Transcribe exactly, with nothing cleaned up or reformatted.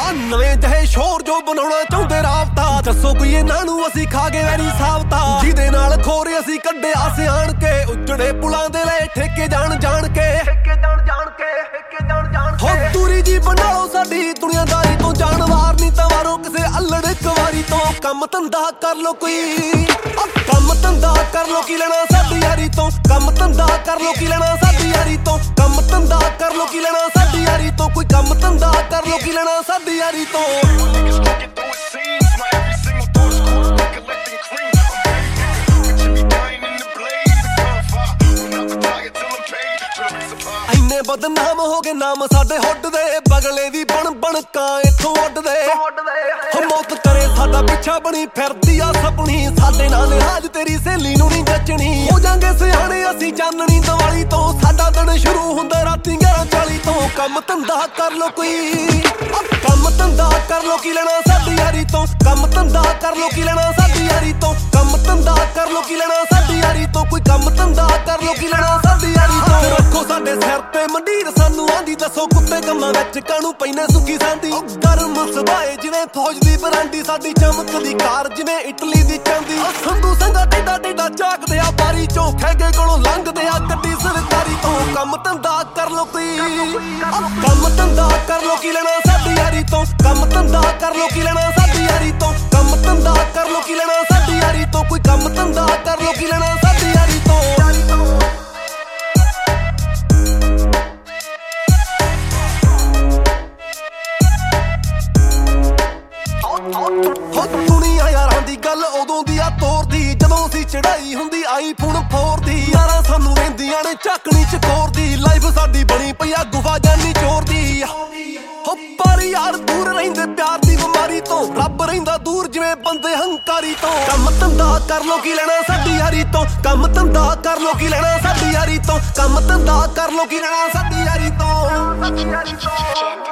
ਆ ਨਵੇਂ ਜਿਹੇ ਸ਼ੋਰ ਜੋ ਬਣਾਉਣਾ ਚਾਹੁੰਦੇ ਰਾਬਤਾ। ਦੱਸੋ ਕੋਈ ਇਹਨਾਂ ਨੂੰ ਅਸੀਂ ਖਾ ਗਏ ਵੈਰੀ ਸਾਬਤਾ। ਜਿਹਦੇ ਨਾਲ ਖੋਰੇ ਅਸੀਂ ਕੱਢਿਆ ਸਿਆਣ ਕੇ, ਉੱਜੜੇ ਪੁਲਾਂ ਦੇ ਲੈ ਠੇਕੇ ਜਾਣ ਜਾਣ ਕੇ, ਠੇਕੇ ਜਾਣ ਜਾਣ ਕੇ, ਠੇਕੇ ਜਾਣ ਜਾਣ ਕੇ। ਹੋ ਦੂਰੀ ਜੀ ਬਣਾਓ ਸਾਡੀ ਦੁਨੀਆਦਾਰੀ ਤੋਂ, ਜਾਨਵਾਰ ਨਹੀਂ ਤਾਂ ਵਾਰੋ ਕਿਸੇ ਅਲੜ ਕਵਾਰੀ ਤੋਂ। ਕੰਮ ਧੰਦਾ ਕਰ ਲੋ ਕੋਈ, ਕੰਮ ਧੰਦਾ ਕਰ ਲੋ ਕੀ ਲੈਣਾ ਸਾਡੀ ਯਾਰੀ ਤੋਂ। ਕੰਮ ਧੰਦਾ ਕਰ ਲੋ ਕੀ ਲੈਣਾ ਸਾਡੀ ਯਾਰੀ ਤੋਂ। ਕੰਮ ਧੰਦਾ ਕਰ ਲੋ ਕੀ ਲੈਣਾ ਸਾਡੀ ਯਾਰੀ ਤੋਂ। ਕੋਈ ਕੰਮ ਧੰਦਾ ਕਰ ਲੋ ਕੀ ਲੈਣਾ ਸਾਡੀ ਯਾਰੀ ਤੋਂ। ਇੰਨੇ ਬਦਨਾਮ ਹੋ ਗਏ ਨਾਮ ਸਾਡੇ ਹੁੱਡ ਦੇ, ਬਗਲੇ ਵੀ ਬਣ ਬਣ ਕਾਂ ਇੱਥੋਂ ਉੱਡਦੇ। ਮੌਤ ਕਰੇ ਸਾਡਾ ਪਿੱਛਾ ਬਣੀ ਫਿਰਦੀ ਆ ਸਪਣੀ, ਸਾਡੇ ਨਾਲ ਲਿਹਾਜ਼ ਤੇਰੀ ਸਹੇਲੀ ਨੂੰ ਨਹੀਂ ਜੱਚਣੀ। ਹੋ ਜਾਂਗੇ ਸਿਆਣੇ ਅਸੀਂ ਚਾਨਣੀ ਦੀਵਾਲੀ ਤੋਂ, ਸਾਡਾ ਦਿਨ ਸ਼ੁਰੂ ਹੁੰਦਾ ਰਾਤੀ ਗਿਆਰਾਂ ਚਾਲੀ ਤੋਂ। ਕੰਮ ਧੰਦਾ ਕਰ ਲੋ ਕੋਈ, ਕੰਮ ਧੰਦਾ ਕਰ ਲੋ ਕੀ ਲੈਣਾ ਸਾਡੀ ਯਾਰੀ ਤੋਂ। ਕੰਮ ਧੰਦਾ ਕਰ ਲੋ ਕੀ ਲੈਣਾ ਸਾਡੀ ਯਾਰੀ ਤੋਂ। ਕੰਮ ਧੰਦਾ ਕਰ ਲੋ ਕੀ ਲੈਣਾ ਸਾਡੀ ਯਾਰੀ ਤੋਂ। ਕੋਈ ਕੰਮ ਧੰਦਾ ਕਰ ਲੋ ਕੀ ਲੈਣਾ ਸਾਡੀ ਯਾਰੀ ਤੋਂ। ਰੱਖੋ ਸਾਡੇ ਸਿਰ ਤੇ ਮੰਡੀਰ ਸਾਨੂੰ ਆਂਦੀ, ਦੱਸੋ ਕੁੱਤੇ ਕੰਮਾਂ ਵਿੱਚ ਕਾਹਨੂੰ ਪੈਨੇ ਸੁੱਕੀ ਸਾਂਦੀ। ਗਰਮ ਸਬਾਏ ਜਿਵੇਂ ਫੌਜ ਦੀ ਬਰਾਂਡੀ, ਸਾਡੀ ਚਮਕਦੀ ਕਾਰ ਜਿਵੇਂ ਇਟਲੀ ਦੀ ਚਾਂਦੀ। ਸੰਧੂ ਸੰਗਾ ਟੇਡਾ ਟੇਡਾ ਝਾਕਦੇ ਆ ਬਾਰੀ ਚੋਂ, ਖੈਗੇ ਕੋਲੋਂ ਲੰਘਦੇ ਆ ਗੱਡੀ ਸਰਕਾਰੀ ਤੋਂ। ਕੰਮ ਧੰਦਾ ਕਰ ਲੋ ਕੋਈ, ਕੰਮ ਧੰਦਾ ਕਰ ਲੋ ਕੀ ਲੈਣਾ ਸਾਡੀ ਯਾਰੀ ਤੋਂ। ਕੰਮ ਧੰਦਾ ਕਰ ਲੋ ਕੀ ਲੈਣਾ ਸਾਡੀ ਯਾਰੀ ਤੋਂ। ਕੰਮ ਧੰਦਾ ਕਰ ਲੋ ਕੀ ਲੈਣਾ ਸਾਡੀ ਯਾਰੀ ਤੋਂ। ਕੋਈ ਕੰਮ ਧੰਦਾ ਕਰ ਲੋ ਕੀ ਲੈਣਾ ਸਾਡੀ ਯਾਰੀ ਤੋਂ। ਹੋ ਦੁਨੀਆ ਯਾਰਾਂ ਦੀ ਗੱਲ ਉਦੋਂ ਦੀ ਆ ਤੋਰਦੀ, ਜਦੋਂ ਅਸੀਂ ਚੜਾਈ ਹੁੰਦੀ ਆਈ ਫੋਨ ਫੋਰ ਦੀ। ਯਾਰਾਂ ਸਾਨੂੰ ਰਹਿੰਦੀਆਂ ਨੇ ਝਾਕਣੀ ਚਕੋਰ ਦੀ, ਲਾਈਫ ਸਾਡੀ ਬਣੀ ਪਈ ਆ ਗੁਫਾ ਜਾਨੀ ਚੋਰ ਦੀ। ਹੋ ਪਰ ਯਾਰ ਦੂਰ ਰਹਿੰਦੇ ਪਿਆਰ ਦੀ ਬਿਮਾਰੀ ਤੋਂ, ਰੱਬ ਰਹਿੰਦਾ ਦੂਰ ਜਿਵੇਂ ਬੰਦੇ ਹੰਕਾਰੀ ਤੋਂ। ਕੰਮ ਧੰਦਾ ਕਰ ਲੋ ਕੀ ਲੈਣਾ ਸਾਡੀ ਯਾਰੀ ਤੋਂ। ਕੰਮ ਧੰਦਾ ਕਰ ਲੋ ਕੀ ਲੈਣਾ ਸਾਡੀ ਯਾਰੀ ਤੋਂ। ਕੰਮ ਧੰਦਾ ਕਰ ਲੋ ਕੀ ਲੈਣਾ ਸਾਡੀ ਯਾਰੀ ਤੋਂ।